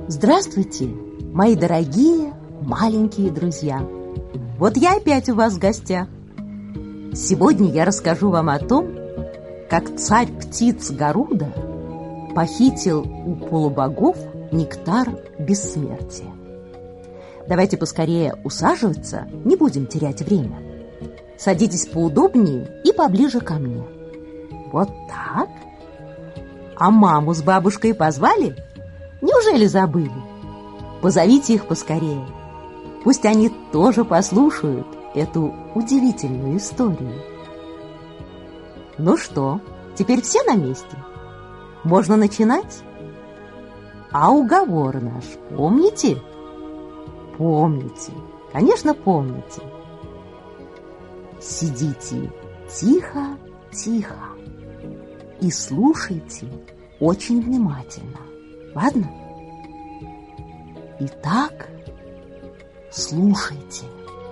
Здравствуйте, мои дорогие маленькие друзья! Вот я опять у вас в гостях. Сегодня я расскажу вам о том, как царь птиц Гаруда похитил у полубогов нектар бессмертия. Давайте поскорее усаживаться, не будем терять время. Садитесь поудобнее и поближе ко мне. Вот так. А маму с бабушкой позвали? Неужели забыли? Позовите их поскорее. Пусть они тоже послушают эту удивительную историю. Ну что, теперь все на месте? Можно начинать? А уговор наш помните? Помните, конечно, помните. Сидите тихо-тихо и слушайте очень внимательно. Ладно? Итак, слушайте.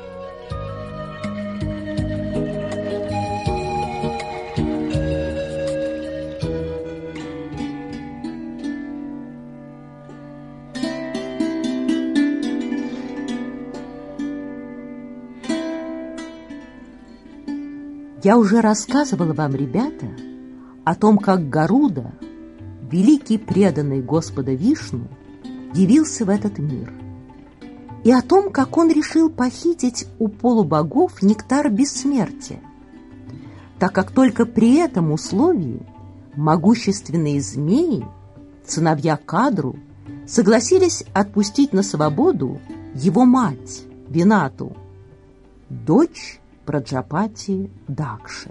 Я уже рассказывала вам, ребята, о том, как Гаруда, великий преданный Господа Вишну, явился в этот мир, и о том, как он решил похитить у полубогов нектар бессмертия, так как только при этом условии могущественные змеи, сыновья Кадру, согласились отпустить на свободу его мать Винату, дочь Праджапати Дакши.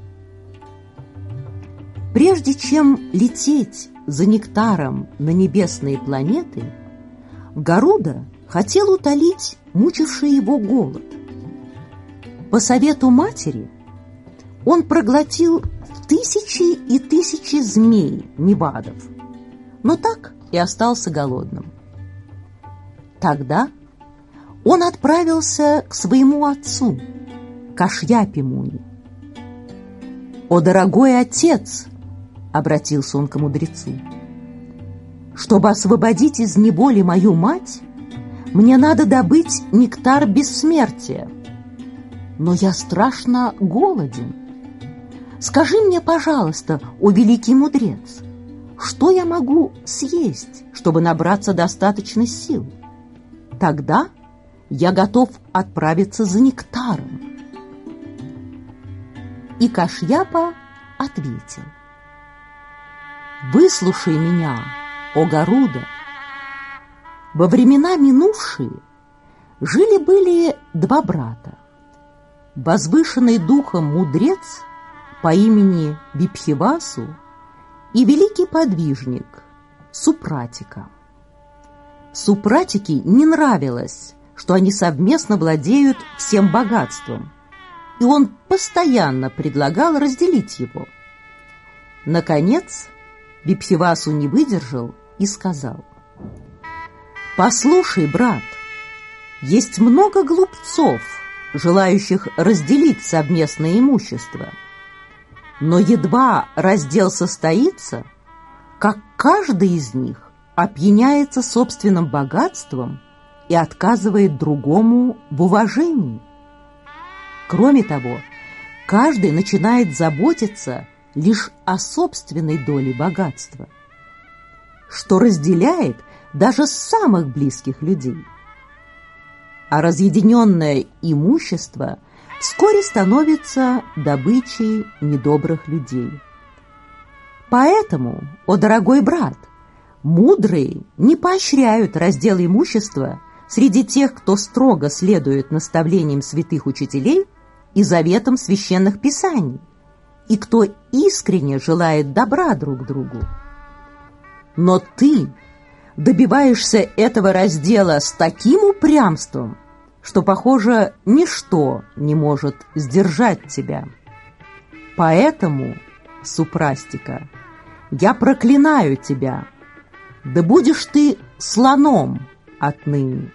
Прежде чем лететь за нектаром на небесные планеты, Гаруда хотел утолить мучивший его голод. По совету матери он проглотил тысячи и тысячи змей Невадов, но так и остался голодным. Тогда он отправился к своему отцу, Кашьяпе Муни. «О, дорогой отец!» — обратился он к мудрецу. «Чтобы освободить из неволи мою мать, мне надо добыть нектар бессмертия. Но я страшно голоден. Скажи мне, пожалуйста, о великий мудрец, что я могу съесть, чтобы набраться достаточно сил? Тогда я готов отправиться за нектаром». И Кашьяпа ответил: «Выслушай меня, о Гаруда. Во времена минувшие жили-были два брата. Возвышенный духом мудрец по имени Випхивасу и великий подвижник Супратика. Супратике не нравилось, что они совместно владеют всем богатством, и он постоянно предлагал разделить его. Наконец, Випхивасу не выдержал и сказал: «Послушай, брат, есть много глупцов, желающих разделить совместное имущество. Но едва раздел состоится, как каждый из них опьяняется собственным богатством и отказывает другому в уважении. Кроме того, каждый начинает заботиться лишь о собственной доле богатства, что разделяет даже самых близких людей. А разъединенное имущество вскоре становится добычей недобрых людей. Поэтому, о дорогой брат, мудрые не поощряют раздел имущества среди тех, кто строго следует наставлениям святых учителей и заветам священных писаний, и кто искренне желает добра друг другу. Но ты добиваешься этого раздела с таким упрямством, что, похоже, ничто не может сдержать тебя. Поэтому, Супрастика, я проклинаю тебя, да будешь ты слоном отныне».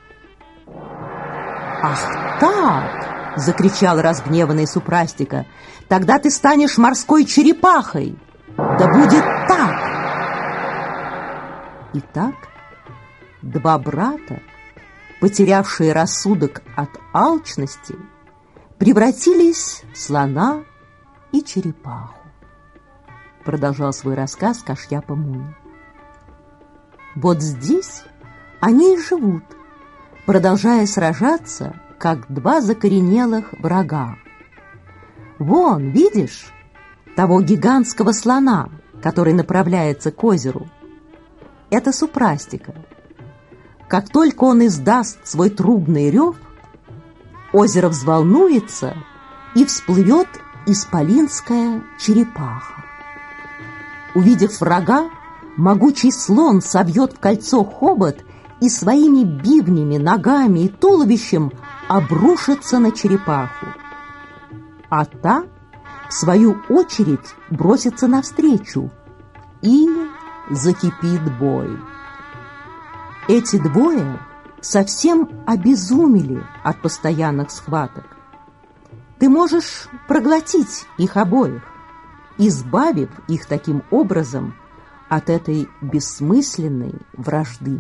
«Ах так!» — закричал разгневанный Супрастика. «Тогда ты станешь морской черепахой! Да будет так!» Итак, два брата, потерявшие рассудок от алчности, превратились в слона и черепаху. Продолжал свой рассказ Кашьяпа Муни. Вот здесь они и живут, продолжая сражаться, как два закоренелых врага. Вон, видишь, того гигантского слона, который направляется к озеру? Это Супрастика. Как только он издаст свой трубный рев, озеро взволнуется и всплывет исполинская черепаха. Увидев врага, могучий слон собьет в кольцо хобот и своими бивнями, ногами и туловищем обрушится на черепаху. А та, в свою очередь, бросится навстречу, и закипит бой. Эти двое совсем обезумели от постоянных схваток. Ты можешь проглотить их обоих, избавив их таким образом от этой бессмысленной вражды.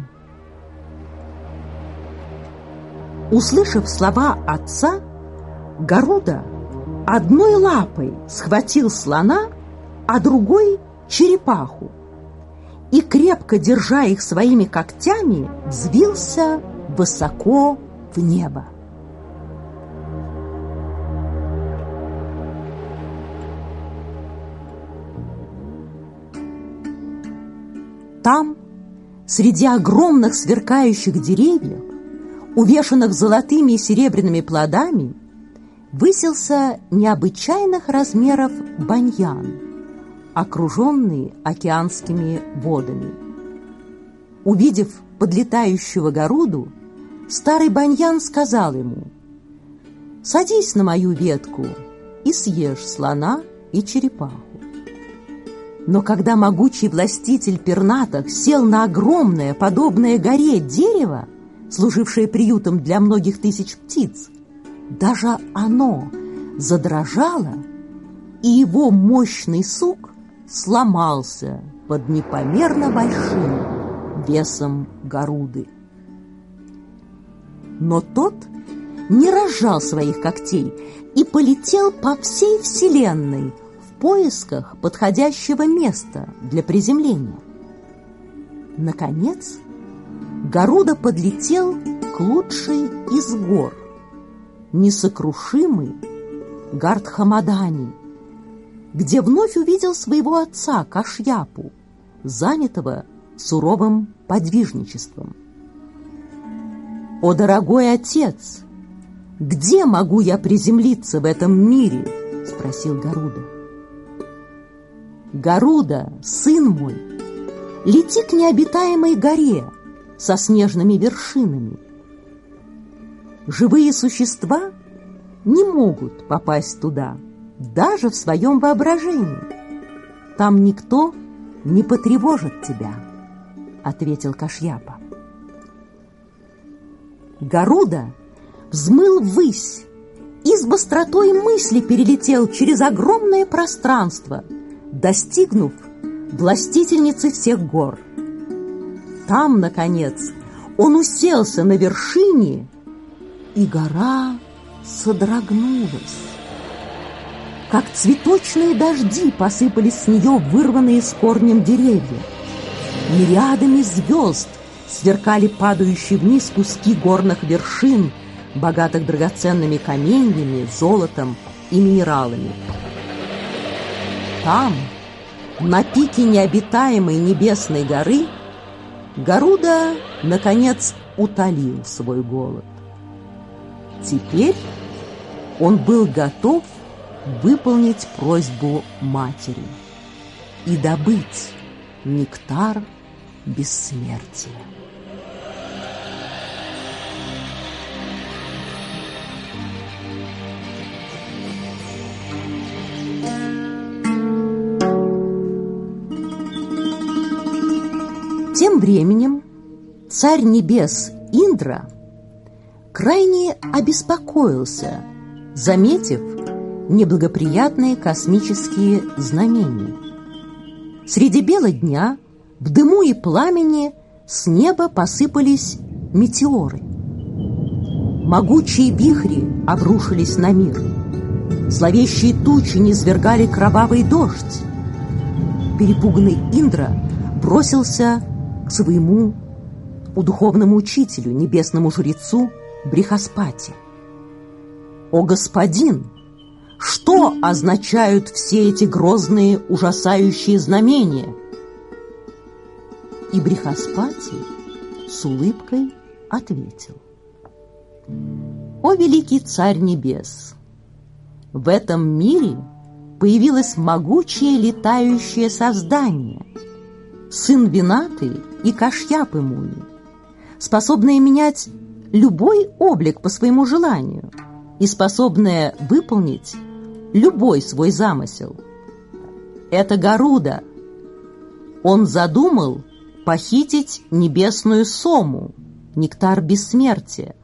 Услышав слова отца, Гаруда одной лапой схватил слона, а другой — черепаху, и, крепко держа их своими когтями, взвился высоко в небо. Там, среди огромных сверкающих деревьев, увешанных золотыми и серебряными плодами, высился необычайных размеров баньян, окруженный океанскими водами. Увидев подлетающего Гаруду, старый баньян сказал ему: «Садись на мою ветку и съешь слона и черепаху». Но когда могучий властитель пернатых сел на огромное, подобное горе дерево, служившее приютом для многих тысяч птиц, даже оно задрожало, и его мощный сук сломался под непомерно большим весом Гаруды. Но тот не разжал своих когтей и полетел по всей вселенной в поисках подходящего места для приземления. Наконец, Гаруда подлетел к лучшей из гор, несокрушимый Гардхамадани, где вновь увидел своего отца Кашьяпу, занятого суровым подвижничеством. «О, дорогой отец, где могу я приземлиться в этом мире?» — спросил Гаруда. «Гаруда, сын мой, лети к необитаемой горе со снежными вершинами. Живые существа не могут попасть туда, даже в своем воображении. Там никто не потревожит тебя», — ответил Кашьяпа. Гаруда взмыл ввысь и с быстротой мысли перелетел через огромное пространство, достигнув властительницы всех гор. Там, наконец, он уселся на вершине, и гора содрогнулась. Как цветочные дожди посыпались с нее вырванные с корнем деревья. Мириадами звезд сверкали падающие вниз куски горных вершин, богатых драгоценными каменьями, золотом и минералами. Там, на пике необитаемой небесной горы, Гаруда, наконец, утолил свой голод. Теперь он был готов выполнить просьбу матери и добыть нектар бессмертия. Тем временем царь небес Индра крайне обеспокоился, заметив неблагоприятные космические знамения. Среди бела дня, в дыму и пламени, с неба посыпались метеоры. Могучие вихри обрушились на мир. Зловещие тучи низвергали кровавый дождь. Перепуганный Индра бросился к своему духовному учителю, небесному жрецу Брихаспати. «О господин, что означают все эти грозные, ужасающие знамения?» И Брихаспати с улыбкой ответил: «О великий царь небес, в этом мире появилось могучее летающее создание, сын Винаты и Кашьяпы Муни, способное менять любой облик по своему желанию и способное выполнить любой свой замысел. Это Гаруда. Он задумал похитить небесную сому, нектар бессмертия».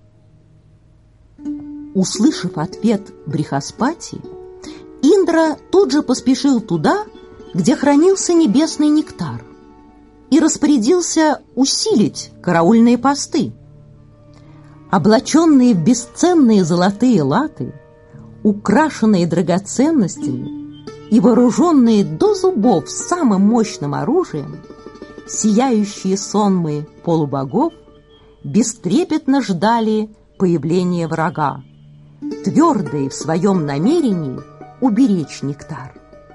Услышав ответ Брихаспати, Индра тут же поспешил туда, где хранился небесный нектар, и распорядился усилить караульные посты. Облаченные в бесценные золотые латы, украшенные драгоценностями и вооруженные до зубов самым мощным оружием, сияющие сонмы полубогов бестрепетно ждали появления врага, твердые в своем намерении уберечь нектар.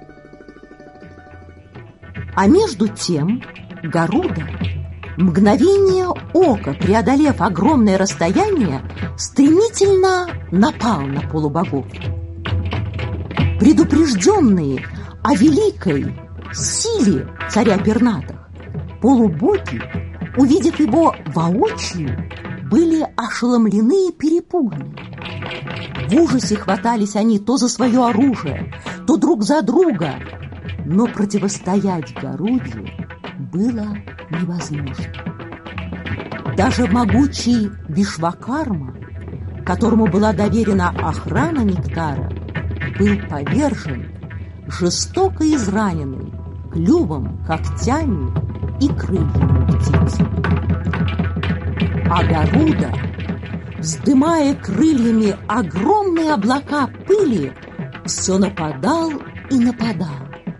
А между тем Гаруда, мгновение ока преодолев огромное расстояние, стремительно напал на полубогов. Предупрежденные о великой силе царя пернатых, полубоги, увидев его воочию, были ошеломлены и перепуганы. В ужасе хватались они то за свое оружие, то друг за друга, но противостоять Гаруде было невозможно. Даже могучий Вишвакарма, которому была доверена охрана нектара, был повержен, жестоко израненный клювом, когтями и крыльями птицы. А Гаруда, вздымая крыльями огромные облака пыли, все нападал и нападал.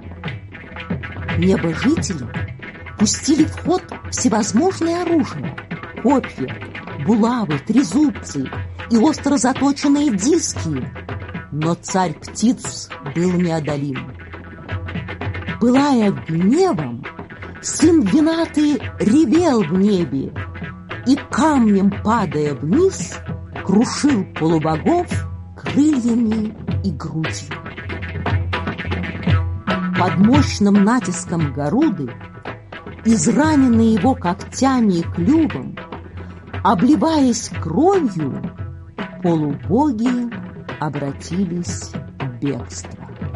Небожители пустили в ход всевозможные оружия: копья, булавы, трезубцы и остро заточенные диски, но царь птиц был неодолим. Пылая гневом, сын Винаты ревел в небе и, камнем падая вниз, крушил полубогов крыльями и грудью. Под мощным натиском Гаруды, израненные его когтями и клювом, обливаясь кровью, полубоги обратились в бегство.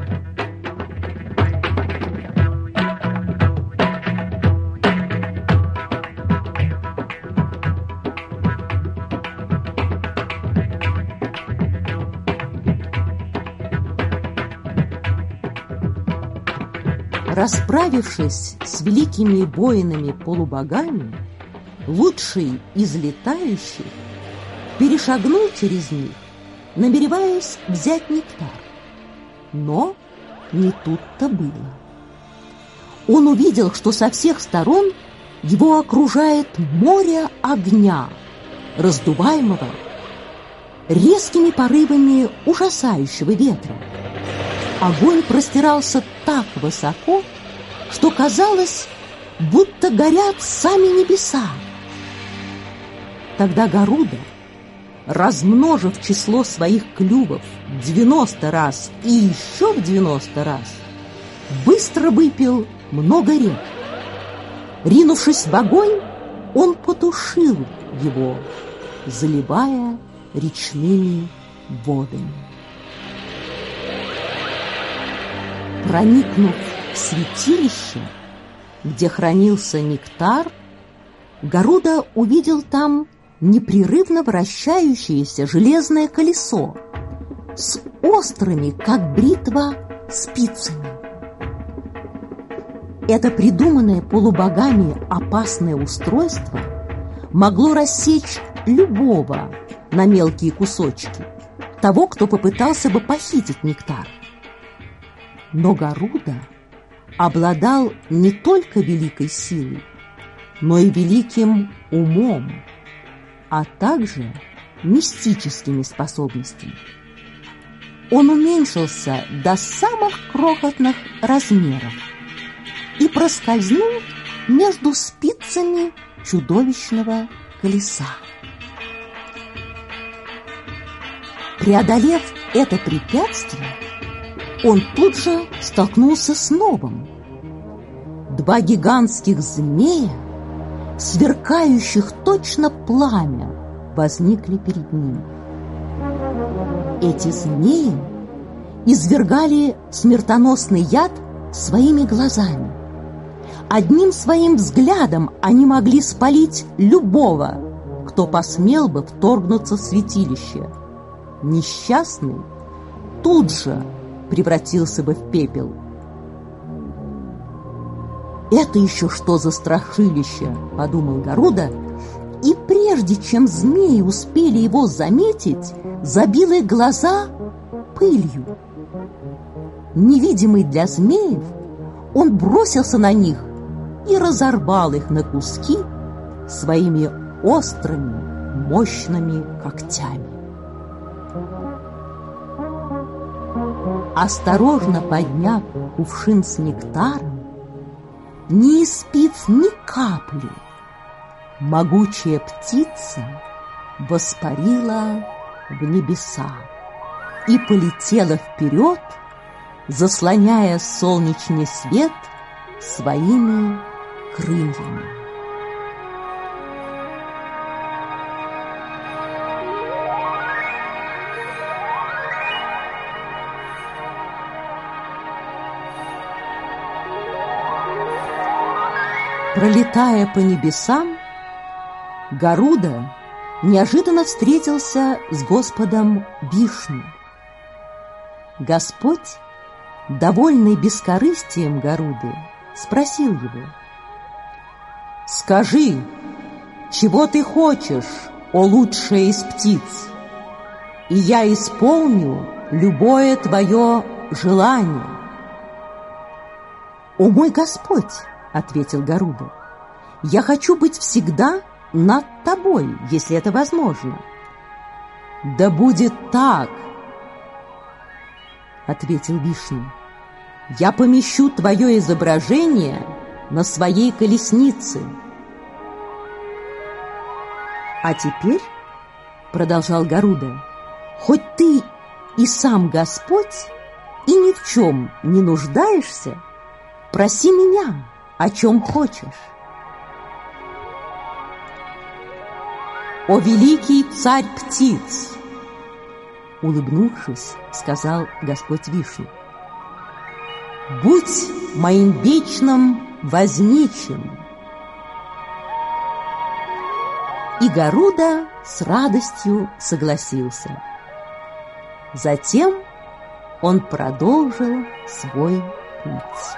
Расправившись с великими воинами-полубогами, лучший из летающих перешагнул через них, намереваясь взять нектар. Но не тут-то было. Он увидел, что со всех сторон его окружает море огня, раздуваемого резкими порывами ужасающего ветра. Огонь простирался так высоко, что казалось, будто горят сами небеса. Тогда Гаруда, размножив число своих клювов в 90 раз и еще в 90 раз, быстро выпил много рек. Ринувшись в огонь, он потушил его, заливая речными водами. Проникнув в святилище, где хранился нектар, Гаруда увидел там непрерывно вращающееся железное колесо с острыми, как бритва, спицами. Это придуманное полубогами опасное устройство могло рассечь любого на мелкие кусочки, того, кто попытался бы похитить нектар. Но Гаруда обладал не только великой силой, но и великим умом, а также мистическими способностями. Он уменьшился до самых крохотных размеров и проскользнул между спицами чудовищного колеса. Преодолев это препятствие, он тут же столкнулся с новым. Два гигантских змея, сверкающих точно пламя, возникли перед ним. Эти змеи извергали смертоносный яд своими глазами. Одним своим взглядом они могли спалить любого, кто посмел бы вторгнуться в святилище. Несчастный тут же превратился бы в пепел. «Это еще что за страшилище?» – подумал Гаруда, и прежде чем змеи успели его заметить, забил их глаза пылью. Невидимый для змеев, он бросился на них и разорвал их на куски своими острыми, мощными когтями. Осторожно подняв кувшин с нектаром, не испив ни капли, могучая птица воспарила в небеса и полетела вперед, заслоняя солнечный свет своими крыльями. Пролетая по небесам, Гаруда неожиданно встретился с Господом Вишну. Господь, довольный бескорыстием Гаруды, спросил его: «Скажи, чего ты хочешь, о лучшая из птиц, и я исполню любое твое желание». «О мой Господь, — ответил Гаруда, — я хочу быть всегда над тобой, если это возможно». «Да будет так, — ответил Вишну, — я помещу твое изображение на своей колеснице». «А теперь, — продолжал Гаруда, — хоть ты и сам Господь, и ни в чем не нуждаешься, проси меня, о чем хочешь». «О великий царь птиц! — улыбнувшись, сказал Господь Вишну, — будь моим вечным возничим». И Гаруда с радостью согласился. Затем он продолжил свой путь.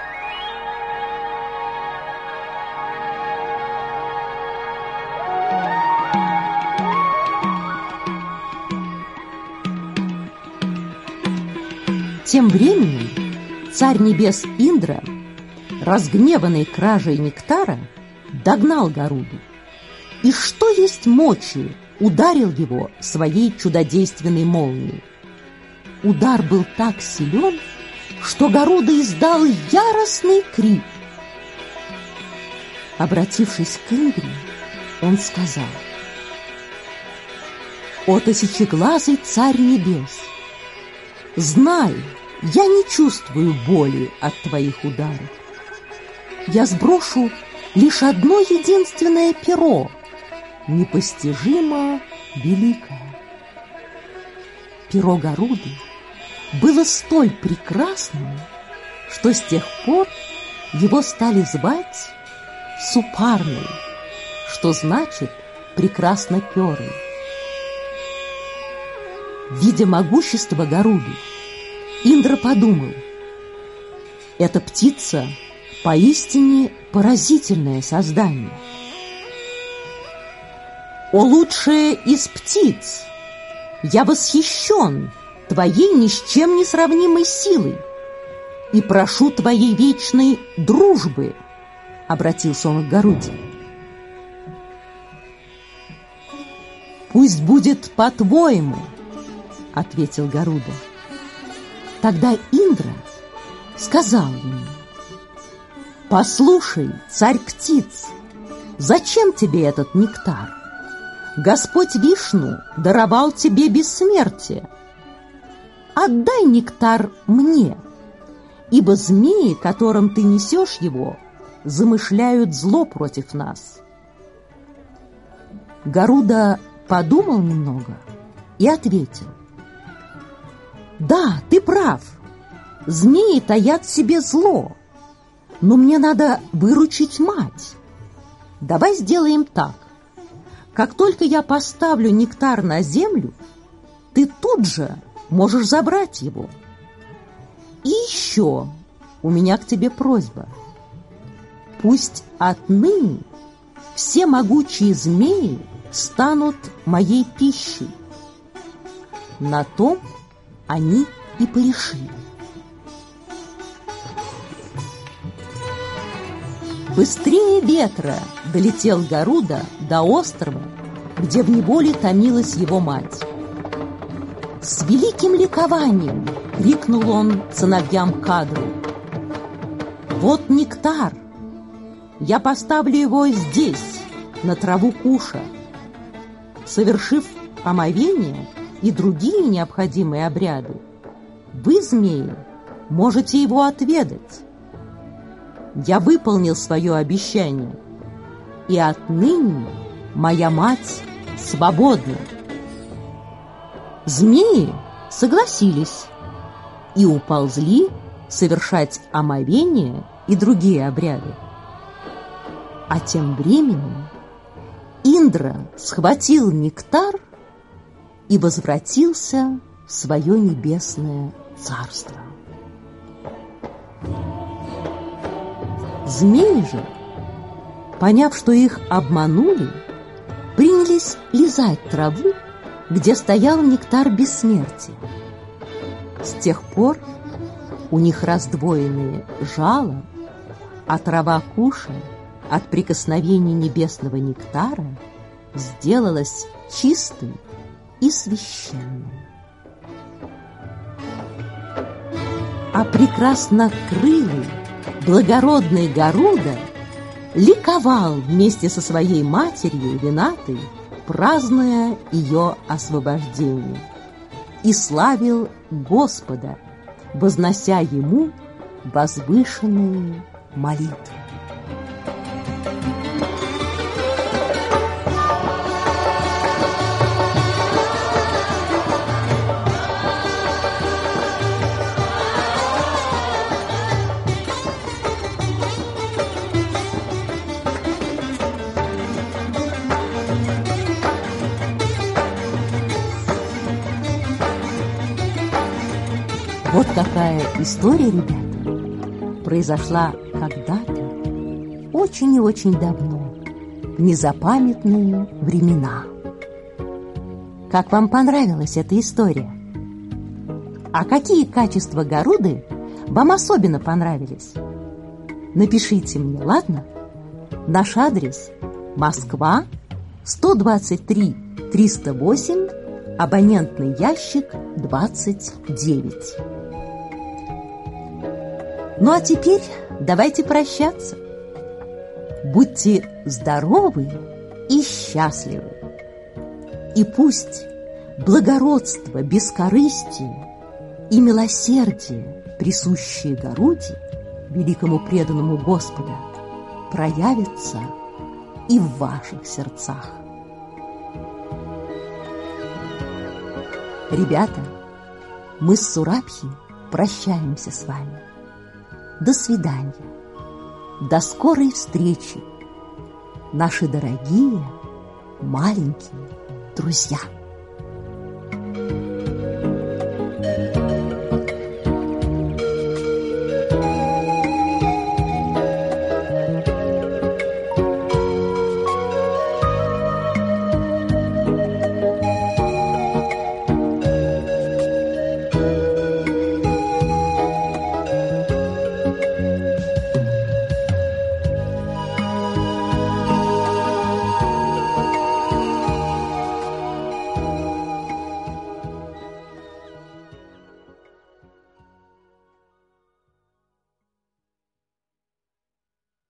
Тем временем царь небес Индра, разгневанный кражей нектара, догнал Гаруду и, что есть мочи, ударил его своей чудодейственной молнией. Удар был так силен, что Гаруда издал яростный крик. Обратившись к Индре, он сказал: «О тысячеглазый царь небес! Знай, я не чувствую боли от твоих ударов. Я сброшу лишь одно единственное перо, непостижимо великое». Перо Гаруды было столь прекрасным, что с тех пор его стали звать Супарной, что значит «прекрасноперый». Видя могущество Гаруды, Индра подумал: эта птица Поистине поразительное создание. О лучшая из птиц! Я восхищен твоей ни с чем не сравнимой силой и прошу твоей вечной дружбы, обратился он к Гаруде. Пусть будет по-твоему, ответил Гаруда. Тогда Индра сказал ему: послушай, царь птиц, зачем тебе этот нектар? Господь Вишну даровал тебе бессмертие. Отдай нектар мне, ибо змеи, которым ты несешь его, замышляют зло против нас. Гаруда подумал немного и ответил: да, ты прав, змеи таят в себе зло, но мне надо выручить мать. Давай сделаем так. Как только я поставлю нектар на землю, ты тут же можешь забрать его. И еще у меня к тебе просьба. Пусть отныне все могучие змеи станут моей пищей. На том они и порешили. Быстрее ветра долетел Гаруда до острова, где в неволе томилась его мать. С великим ликованием крикнул он сыновьям Кадру: вот нектар! Я поставлю его здесь, на траву куша. Совершив омовение и другие необходимые обряды, вы, змеи, можете его отведать. Я выполнил свое обещание, и отныне моя мать свободна. Змеи согласились и уползли совершать омовение и другие обряды. А тем временем Индра схватил нектар и возвратился в свое небесное царство. Змеи же, поняв, что их обманули, принялись лизать траву, где стоял нектар бессмертия. С тех пор у них раздвоенные жало, а трава куша от прикосновения небесного нектара сделалась чистой и священной. А прекраснокрылый, благородный Гаруда ликовал вместе со своей матерью Винатой, празднуя ее освобождение, и славил Господа, вознося ему возвышенные молитвы. Вот такая история, ребята, произошла когда-то, очень и очень давно, в незапамятные времена. Как вам понравилась эта история? А какие качества Гаруды вам особенно понравились? Напишите мне, ладно? Наш адрес: Москва, 123 308, абонентный ящик 29. Ну а теперь давайте прощаться. Будьте здоровы и счастливы. И пусть благородство, бескорыстие и милосердие, присущие Гаруде, великому преданному Господа, проявятся и в ваших сердцах. Ребята, мы с Сурабхи прощаемся с вами. До свидания. До скорой встречи, наши дорогие маленькие друзья.